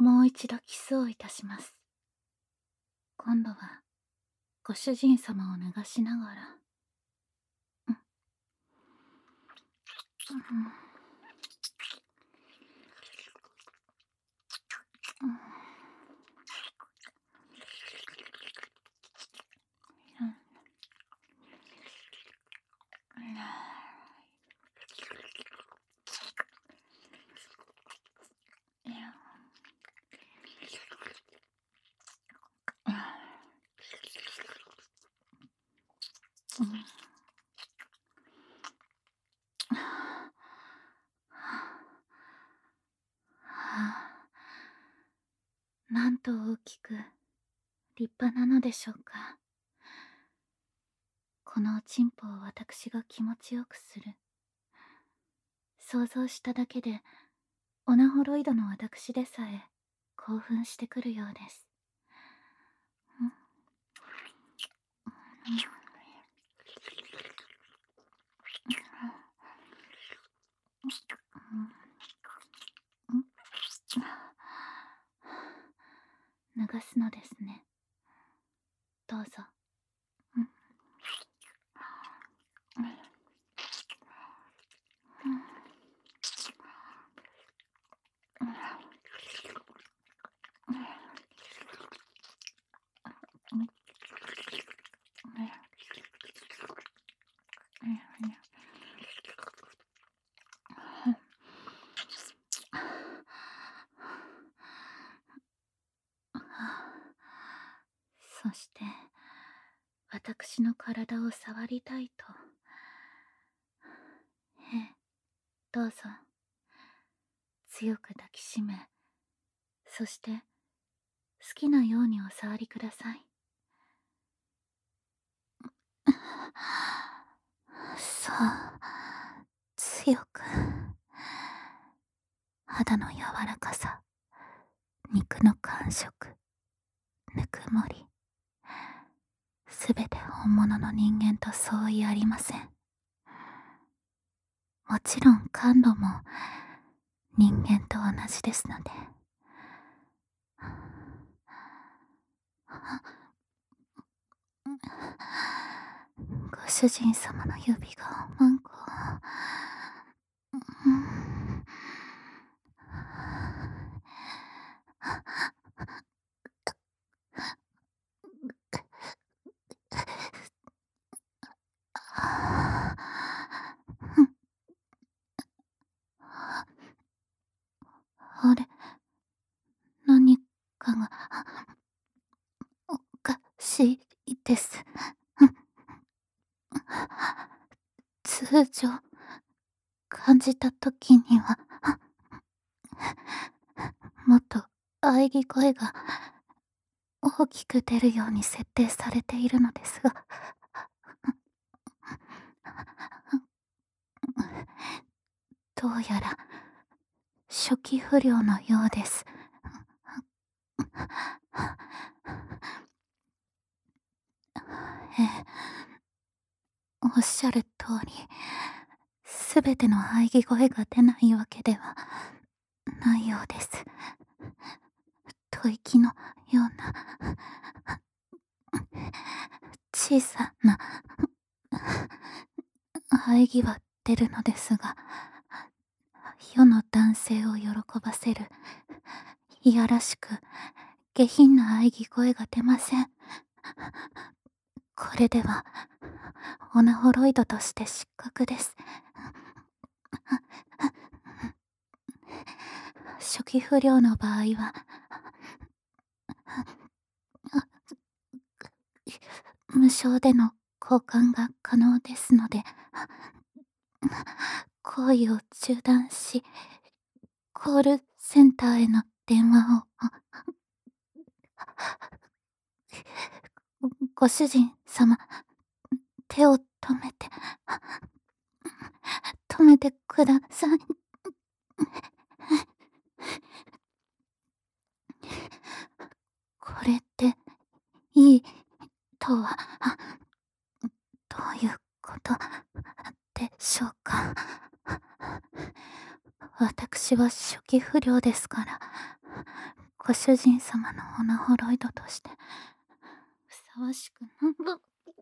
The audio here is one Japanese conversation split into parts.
もう一度キスをいたします。今度は、ご主人様を脱がしながら、うん、うん、うん、うん、うん、なんと大きく立派なのでしょうか。このおちんぽを私が気持ちよくする。想像しただけでオナホロイドの私でさえ興奮してくるようです。うん、うん、脱がすのですね。どうぞ。うん、そして私の体を触りたいと。ええ、どうぞ。強く抱きしめ、そして好きなようにお触りください。そう、強く。肌の柔らかさ、肉の感触、ぬくもり、すべて本物の人間と相違ありません。もちろん感度も人間と同じですので。ご主人様の指がマンコを、うん、あれ、何かがおかしいです。通常、感じた時には、もっと喘ぎ声が大きく出るように設定されているのですが、どうやら初期不良のようです。ええ、おっしゃる通り、すべての喘ぎ声が出ないわけではないようです。吐息のような小さな喘ぎは出るのですが、世の男性を喜ばせる、いやらしく下品な喘ぎ声が出ません。これでは、オナホロイドとして失格です。初期不良の場合は、無償での交換が可能ですので、行為を中断し、コールセンターへの電話を、ご主人様、手を止めてください。これっていいとは、どういうことでしょうか。私は初期不良ですから、 ご主人様のオナホロイドとしてふさわしくな。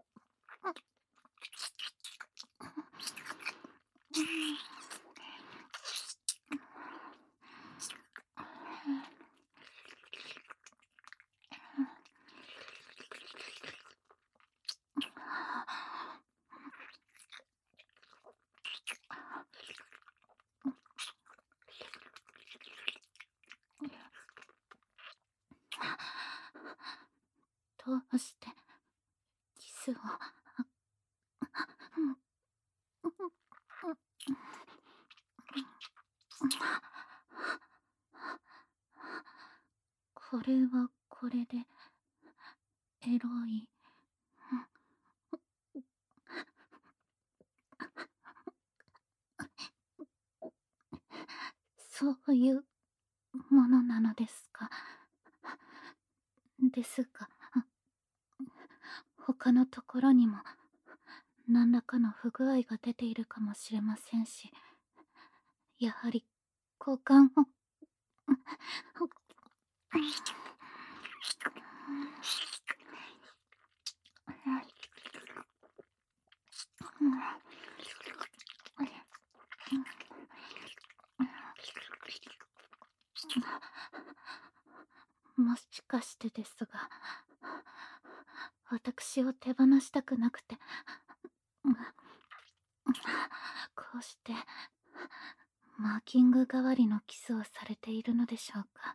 どうしてキスを。これはこれでエロい。そういうものなのですか。ですが、他のところにも何らかの不具合が出ているかもしれませんし、やはり交換を。もしかしてですが、私を手放したくなくて、こうしてマーキング代わりのキスをされているのでしょうか。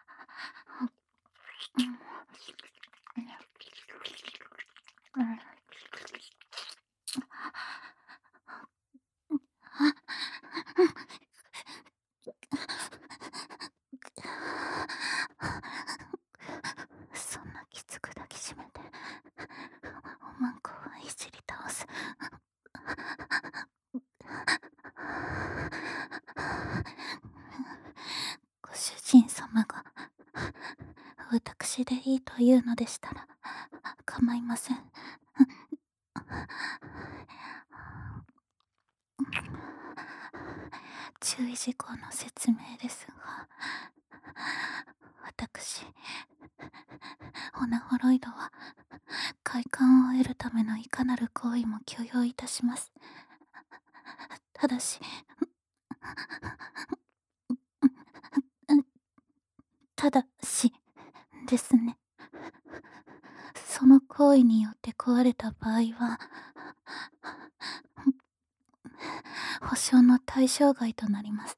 そんなきつく抱きしめておまんこはいじり倒す。ご主人様が私でいいというのでしたら構いません。注意事項の説明ですが、私オナホロイドは快感を得るためのいかなる行為も許容いたします。ただし、ただしですね。その行為によって壊れた場合は、保証の対象外となります。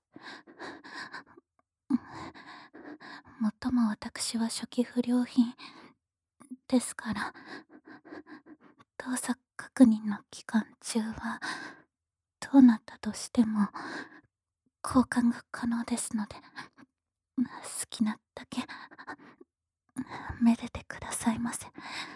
もっとも私は初期不良品ですから、動作確認の期間中はどうなったとしても交換が可能ですので、好きなだけめでてくださいませ。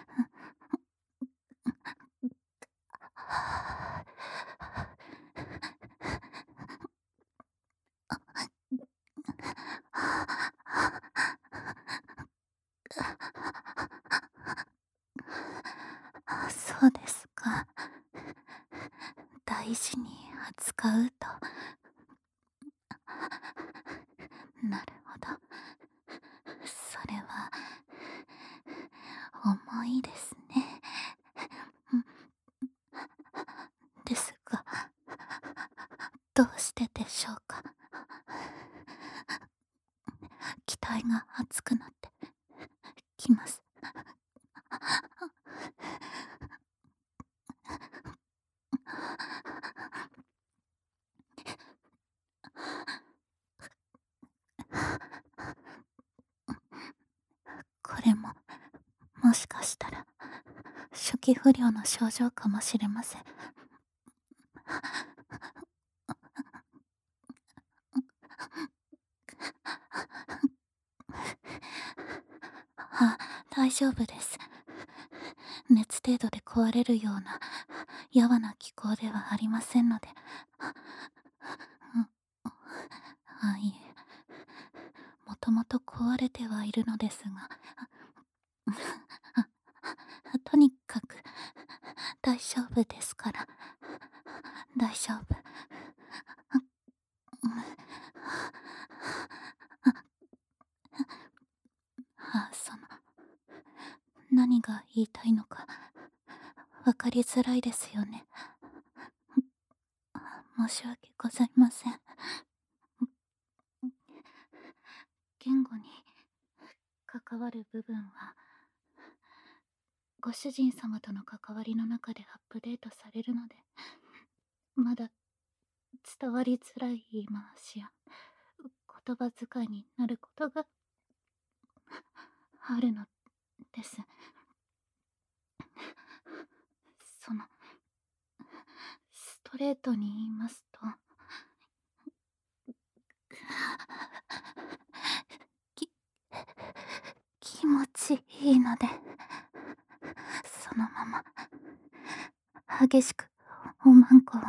そうですか。大事に扱うと。なるほど。それは重いですね。ですが、どうしてでしょうか。期待が熱くなってきます。これももしかしたら初期不良の症状かもしれません。あ、大丈夫です。熱程度で壊れるようなやわな気候ではありませんので。いえ、もともと壊れてはいるのですが、とにかく大丈夫ですから。大丈夫。 その、何が言いたいのか、わかりづらいですよね。申し訳ございません。言語に関わる部分は、ご主人様との関わりの中でアップデートされるので、まだ伝わりづらい言い回しや言葉遣いになることがあるのです。その、ストレートに言いますと、き、気持ちいいので、そのまま、激しくおまんこを、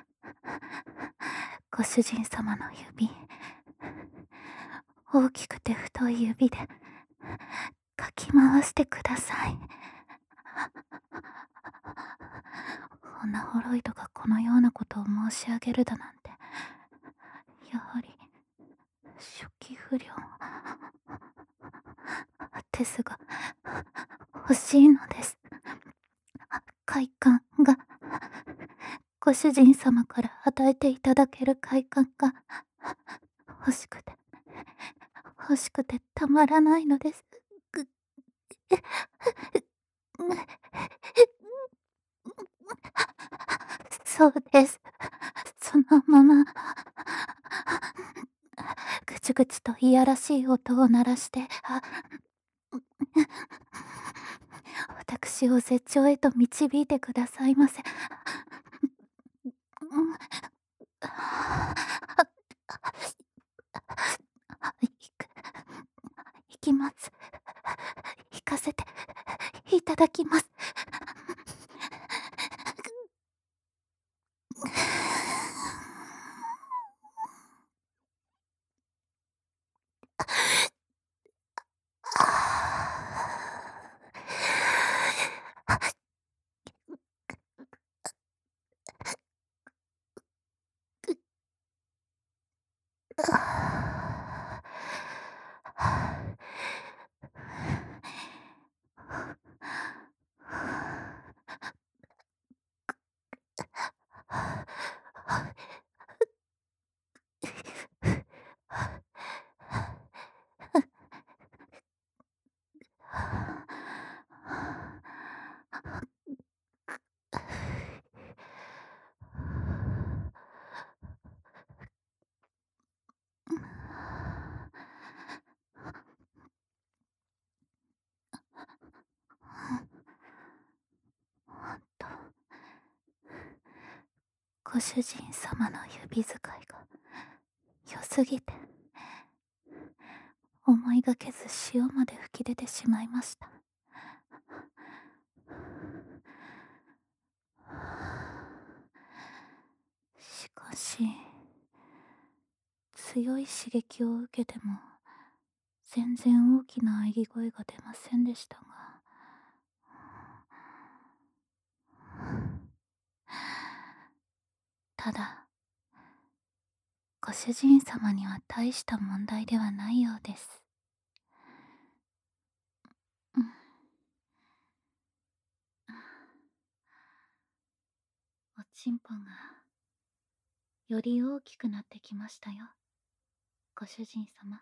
ご主人様の指、大きくて太い指で、かき回してください。オナホロイドがこのようなことを申し上げるだなんて、やはり、初期不良ですが、欲しいのです。快感が、ご主人様から与えていただける快感が、欲しくて、欲しくてたまらないのです。そうです。そのまま、ぐちぐちといやらしい音を鳴らして、私を絶頂へと導いてくださいませ。行きます。行かせていただきます。と、ご主人様の指使いが良すぎて、思いがけず潮まで吹き出てしまいました。しかし、強い刺激を受けても、全然大きな喘ぎ声が出ませんでしたが、ただ、ご主人様には大した問題ではないようです。うん、おちんぽがより大きくなってきましたよ、ご主人様。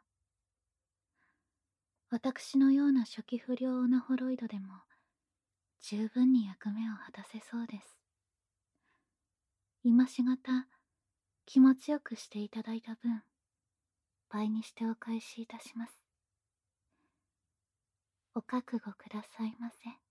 私のような初期不良オナホロイドでも十分に役目を果たせそうです。今しがた気持ちよくしていただいた分、倍にしてお返しいたします。お覚悟くださいませ。